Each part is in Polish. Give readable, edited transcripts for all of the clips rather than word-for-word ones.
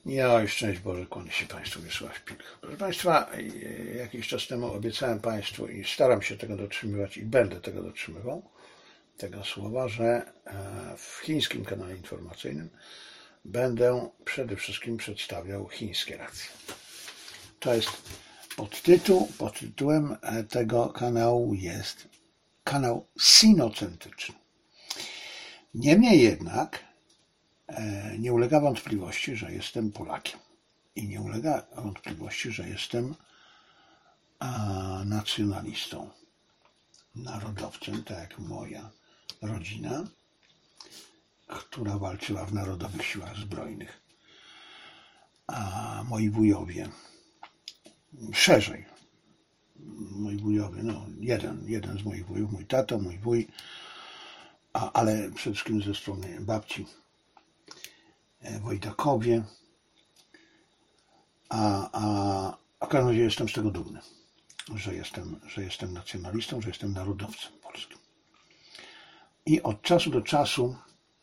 Ja i szczęść Boże, kłanię się Państwu, Wiesław Pilch. Proszę Państwa, jakiś czas temu obiecałem Państwu i staram się tego dotrzymywać i będę tego dotrzymywał, tego słowa, że w chińskim kanale informacyjnym będę przede wszystkim przedstawiał chińskie racje. To jest pod tytułem tego kanału jest kanał sinocentryczny. Niemniej jednak nie ulega wątpliwości, że jestem Polakiem i nie ulega wątpliwości, że jestem nacjonalistą, narodowcem, tak jak moja rodzina, która walczyła w Narodowych Siłach Zbrojnych, a moi wujowie, szerzej, moi wujowie, jeden z moich wujów, mój tato, mój wuj, ale przede wszystkim ze strony babci, Wojtakowie, a w każdym razie jestem z tego dumny, że jestem nacjonalistą, że jestem narodowcem polskim. I od czasu do czasu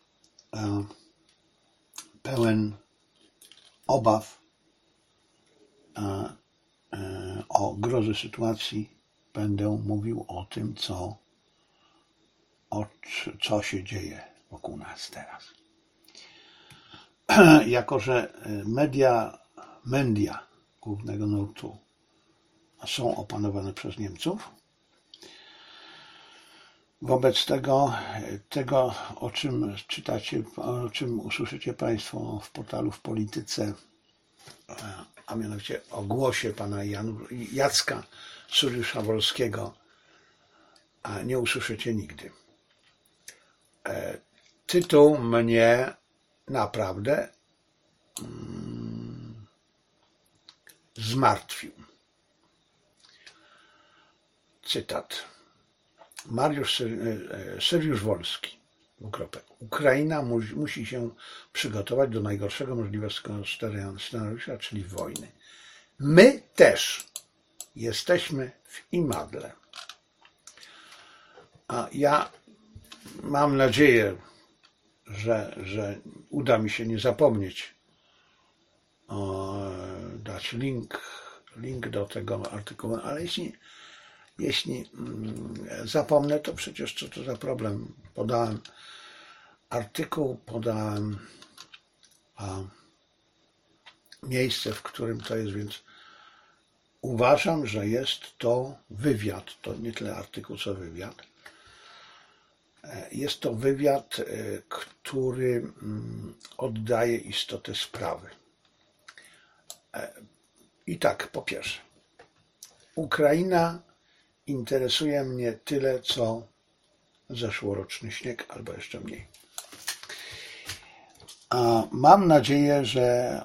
pełen obaw o grozę sytuacji będę mówił o tym, co się dzieje wokół nas teraz. Jako że media głównego nurtu są opanowane przez Niemców, wobec tego, o czym czytacie, o czym usłyszycie Państwo w portalu W Polityce, a mianowicie o głosie pana Jacka Suriusza-Wolskiego, nie usłyszycie nigdy. Tytuł mnie naprawdę zmartwił. Cytat. Suriusz-Wolski. Ukraina musi się przygotować do najgorszego możliwego scenariusza, czyli wojny. My też jesteśmy w imadle. A ja mam nadzieję, że uda mi się nie zapomnieć dać link do tego artykułu, ale jeśli zapomnę, to przecież co to za problem. Podałem artykuł, podałem miejsce, w którym to jest, więc uważam, że jest to wywiad, to nie tyle artykuł, co wywiad. Jest to wywiad, który oddaje istotę sprawy. I tak, po pierwsze, Ukraina interesuje mnie tyle, co zeszłoroczny śnieg, albo jeszcze mniej. Mam nadzieję, że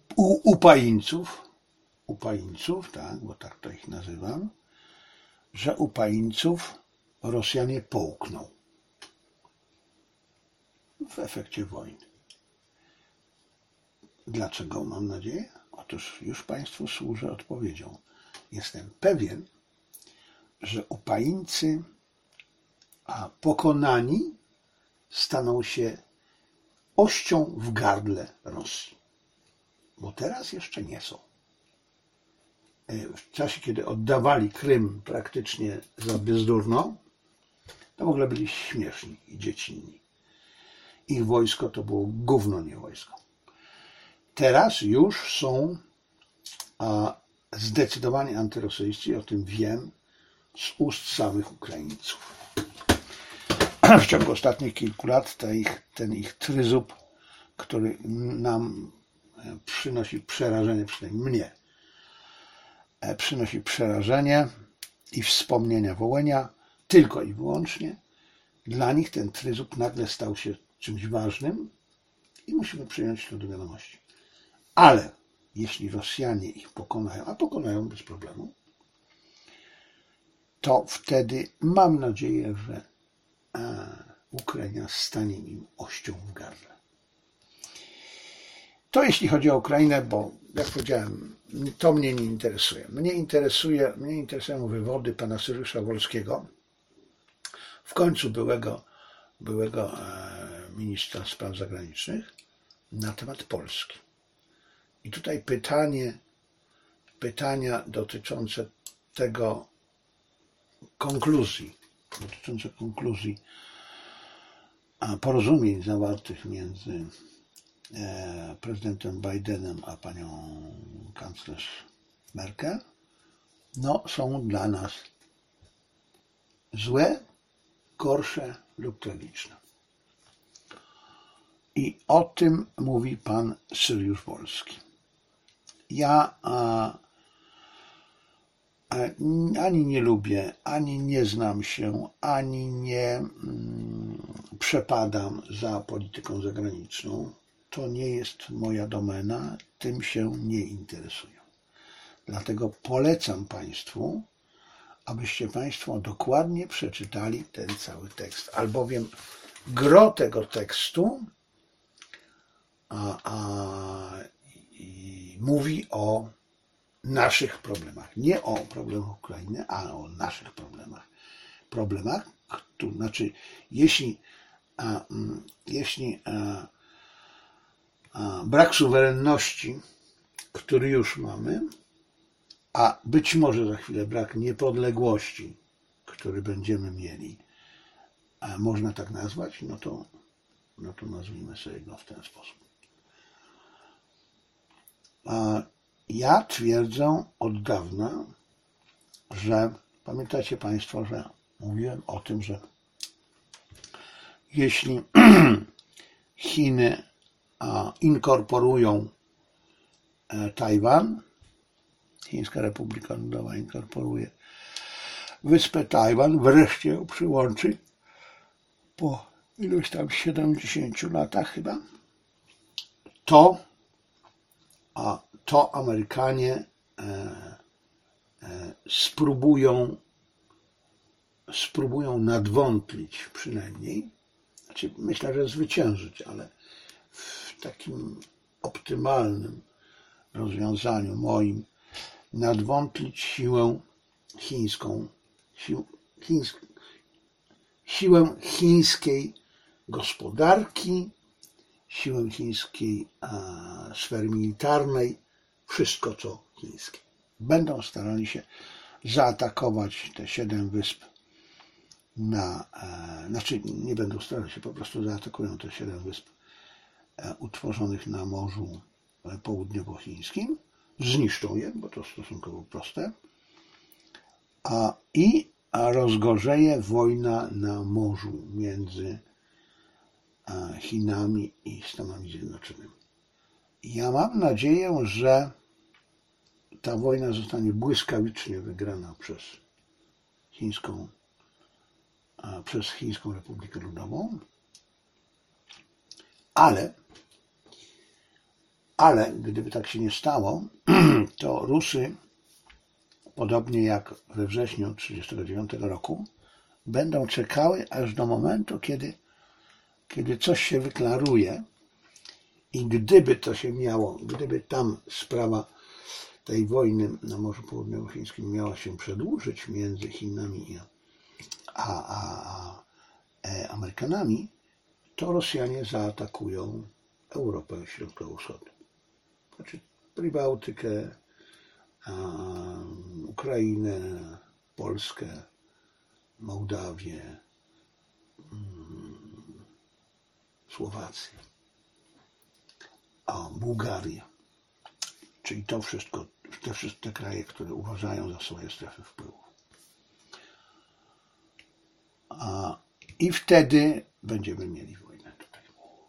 Upańców, tak, bo tak to ich nazywam, że Upańców Rosjanie połkną w efekcie wojny. Dlaczego mam nadzieję? Otóż już Państwu służę odpowiedzią. Jestem pewien, że Ukraińcy pokonani staną się ością w gardle Rosji. Bo teraz jeszcze nie są. W czasie, kiedy oddawali Krym praktycznie za bezdurno, to w ogóle byli śmieszni i dziecinni. Ich wojsko to było gówno, nie wojsko. Teraz już są zdecydowanie antyrosyjscy, o tym wiem z ust samych Ukraińców. W ciągu ostatnich kilku lat ten ich tryzub, który nam przynosi przerażenie, przynajmniej mnie, przynosi przerażenie i wspomnienia Wołynia, tylko i wyłącznie, dla nich ten tryzub nagle stał się czymś ważnym i musimy przyjąć to do wiadomości. Ale jeśli Rosjanie ich pokonają, a pokonają bez problemu, to wtedy mam nadzieję, że Ukraina stanie im ością w gardle. To jeśli chodzi o Ukrainę, bo jak powiedziałem, to mnie nie interesuje. Mnie interesują wywody pana Suriusza-Wolskiego, w końcu byłego ministra spraw zagranicznych, na temat Polski. I tutaj pytania dotyczące konkluzji porozumień zawartych między prezydentem Bidenem a panią kanclerz Merkel, są dla nas złe, gorsze lub tragiczne. I o tym mówi pan Syriusz Wolski. Ja ani nie lubię, ani nie znam się, ani nie przepadam za polityką zagraniczną. To nie jest moja domena, tym się nie interesuję. Dlatego polecam Państwu, abyście Państwo dokładnie przeczytali ten cały tekst, albowiem gro tego tekstu mówi o naszych problemach. Nie o problemach Ukrainy, ale o naszych problemach. To znaczy, jeśli brak suwerenności, który już mamy, a być może za chwilę brak niepodległości, który będziemy mieli, można tak nazwać, no to nazwijmy sobie go w ten sposób. Ja twierdzę od dawna, że pamiętacie Państwo, że mówiłem o tym, że jeśli Chiny inkorporują Tajwan, Chińska Republika Ludowa inkorporuje wyspę Tajwan, wreszcie ją przyłączy po iluś tam 70 latach chyba, to Amerykanie spróbują nadwątlić przynajmniej, znaczy myślę, że zwyciężyć, ale w takim optymalnym rozwiązaniu moim nadwątlić siłę chińską, siłę chińskiej gospodarki, siłę chińskiej sfery militarnej, wszystko co chińskie. Będą starali się zaatakować te 7 wysp znaczy nie będą starali się, po prostu zaatakują te 7 wysp utworzonych na Morzu Południowochińskim, zniszczą je, bo to stosunkowo proste, i rozgorzeje wojna na morzu między Chinami i Stanami Zjednoczonymi. Ja mam nadzieję, że ta wojna zostanie błyskawicznie wygrana przez Chińską Republikę Ludową, ale gdyby tak się nie stało, to Rusy, podobnie jak we wrześniu 1939 roku, będą czekały aż do momentu, kiedy coś się wyklaruje i gdyby tam sprawa tej wojny na Morzu Południowochińskim miała się przedłużyć między Chinami a Amerykanami, to Rosjanie zaatakują Europę Środkowo-Wschodnią. Znaczy Prybałtykę, Ukrainę, Polskę, Mołdawię, Słowację, Bułgarię. Czyli to wszystko, te kraje, które uważają za swoje strefy wpływów. I wtedy będziemy mieli wojnę tutaj.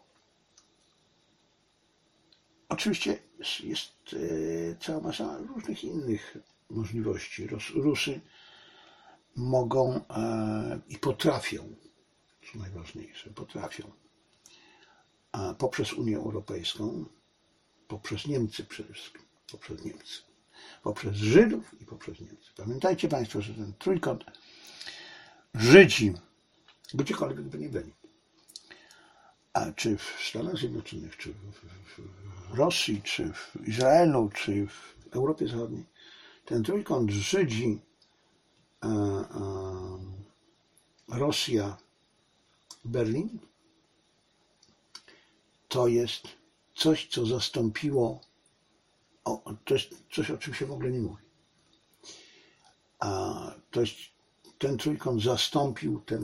Oczywiście jest cała masa różnych innych możliwości. Rusy mogą i potrafią, co najważniejsze, poprzez Unię Europejską, poprzez Niemcy przede wszystkim, poprzez Żydów i poprzez Niemcy. Pamiętajcie Państwo, że ten trójkąt Żydzi, gdziekolwiek by nie byli, czy w Stanach Zjednoczonych, czy w Rosji, czy w Izraelu, czy w Europie Zachodniej, ten trójkąt Żydzi, Rosja, Berlin, to jest coś, co zastąpiło to jest coś, o czym się w ogóle nie mówi. A to jest, ten trójkąt zastąpił ten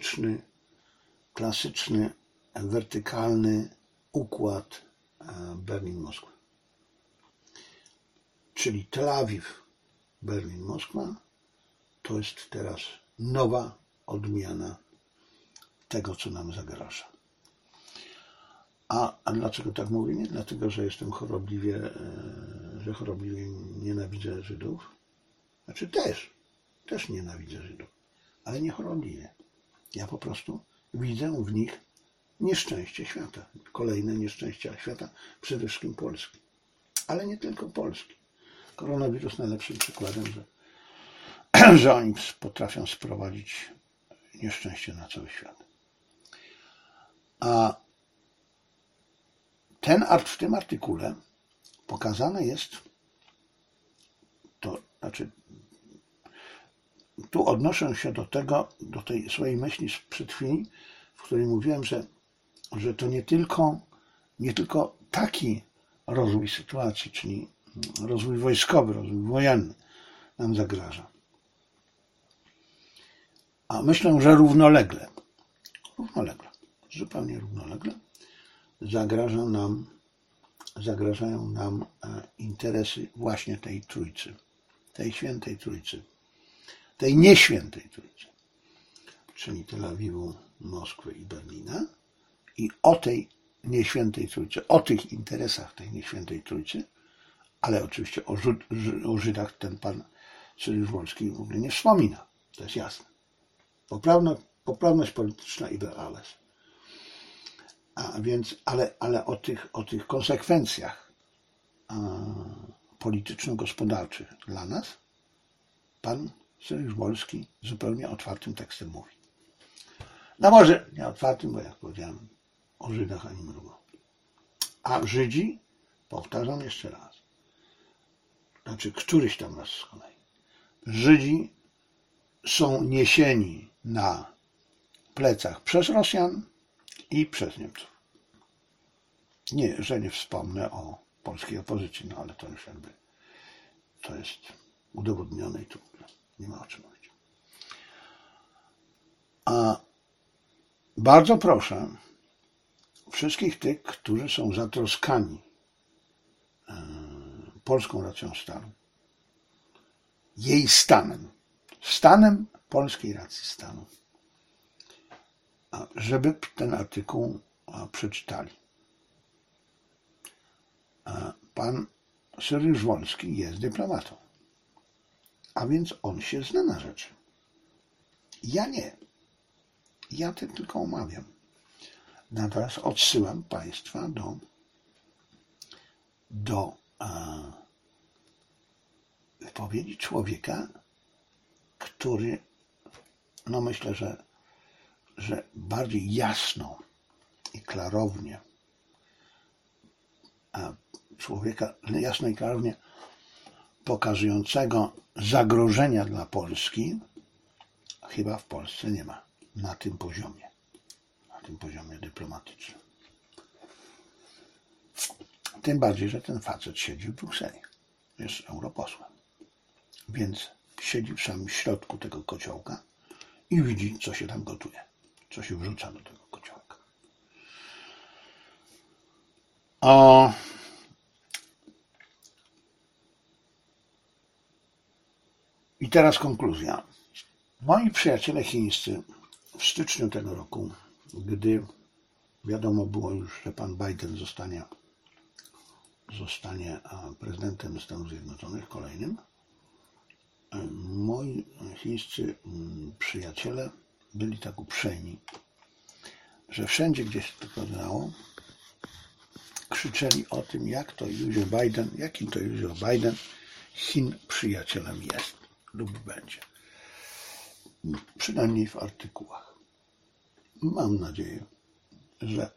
klasyczny wertykalny układ Berlin-Moskwa. Czyli Tel Awiw, Berlin, Moskwa to jest teraz nowa odmiana tego, co nam zagraża. A dlaczego tak mówię? Nie dlatego, że jestem chorobliwie nienawidzę Żydów. Znaczy też nienawidzę Żydów, ale nie chorobliwie. Ja po prostu widzę w nich nieszczęście świata. Kolejne nieszczęścia świata, przede wszystkim Polski. Ale nie tylko Polski. Koronawirus najlepszym przykładem, że oni potrafią sprowadzić nieszczęście na cały świat. A w tym artykule pokazane jest, to znaczy tu odnoszę się do tej swojej myśli sprzed chwili, w której mówiłem, że to nie tylko taki rozwój sytuacji, czyli rozwój wojskowy, rozwój wojenny nam zagraża. A myślę, że zupełnie równolegle zagrażają nam interesy właśnie tej trójcy, tej świętej trójcy, tej nieświętej trójcy, czyli Tel Awiwu, Moskwy i Berlina. I o tej nieświętej trójcy, o tych interesach tej nieświętej trójcy, ale oczywiście o Żydach ten pan Cyrysz-Wolski w ogóle nie wspomina. To jest jasne. Poprawność polityczna iber alles. A więc, ale o tych konsekwencjach polityczno-gospodarczych dla nas pan Cyrysz-Wolski zupełnie otwartym tekstem mówi. No może nie otwartym, bo jak powiedziałem, o Żydach ani mrugą. A Żydzi, powtarzam jeszcze raz, znaczy któryś tam raz z kolei, Żydzi są niesieni na plecach przez Rosjan i przez Niemców. Nie, że nie wspomnę o polskiej opozycji, no ale to już to jest udowodnione i tu nie ma o czym mówić. A bardzo proszę wszystkich tych, którzy są zatroskani polską racją stanu, jej stanem polskiej racji stanu, żeby ten artykuł przeczytali. Pan Cyrysz-Wolski jest dyplomatą, a więc on się zna na rzeczy. Ja nie. Ja to tylko omawiam. Natomiast odsyłam Państwa do wypowiedzi człowieka, który, no myślę, że bardziej jasno i klarownie, człowieka jasno i klarownie pokazującego zagrożenia dla Polski, chyba w Polsce nie ma na tym poziomie dyplomatycznym. Tym bardziej, że ten facet siedzi w Brukseli, jest europosłem, więc siedzi w samym środku tego kociołka i widzi, co się tam gotuje, co się wrzuca do tego kociołka. I teraz konkluzja. Moi przyjaciele chińscy w styczniu tego roku, gdy wiadomo było już, że pan Biden zostanie prezydentem Stanów Zjednoczonych kolejnym, moi chińscy przyjaciele byli tak uprzejmi, że wszędzie, gdzie się tylko dało, krzyczeli o tym, jakim to Joe Biden Chin przyjacielem jest lub będzie. Przynajmniej w artykułach. Mam nadzieję, że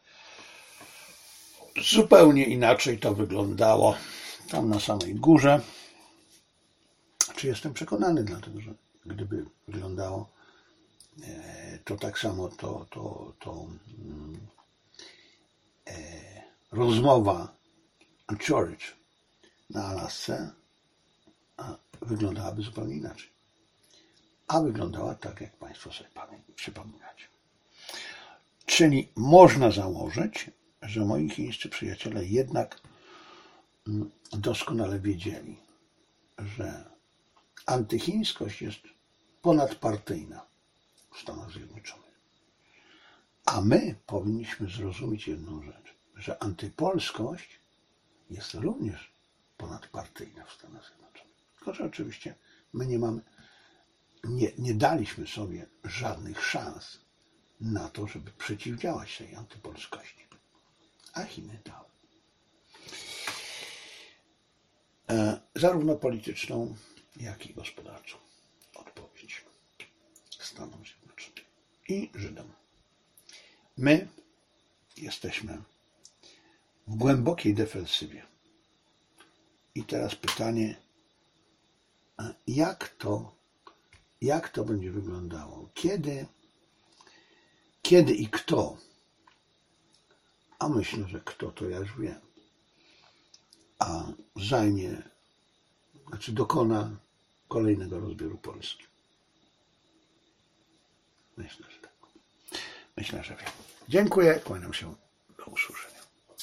zupełnie inaczej to wyglądało tam na samej górze. Czy jestem przekonany, dlatego że gdyby wyglądało to tak samo, to rozmowa Anchorage na Alasce wyglądałaby zupełnie inaczej. A wyglądała tak, jak Państwo sobie przypominacie. Czyli można założyć, że moi chińscy przyjaciele jednak doskonale wiedzieli, że antychińskość jest ponadpartyjna w Stanach Zjednoczonych. A my powinniśmy zrozumieć jedną rzecz, że antypolskość jest również ponadpartyjna w Stanach Zjednoczonych. Tylko że oczywiście my nie daliśmy sobie żadnych szans na to, żeby przeciwdziałać tej antypolskości. A Chiny dały. Zarówno polityczną, jak i gospodarczą odpowiedź Stanom Zjednoczonym i Żydom. My jesteśmy w głębokiej defensywie. I teraz pytanie, jak to będzie wyglądało? Kiedy i kto? A myślę, że kto to ja już wiem. A dokona kolejnego rozbioru Polski. Myślę, że tak. Myślę, że wiem. Dziękuję, kłaniam się, do usłyszenia.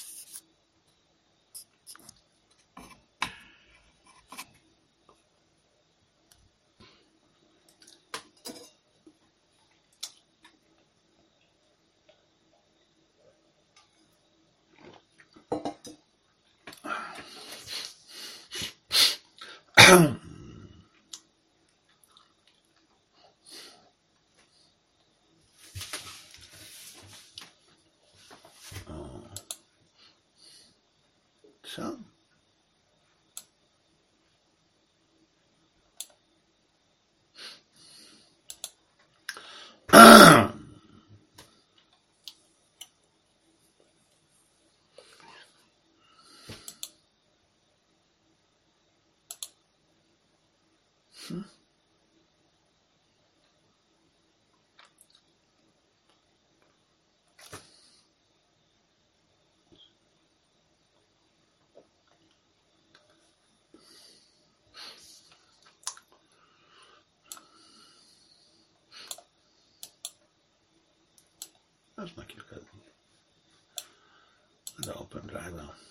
Co? Aż na kilka dni do OpenDrive'a.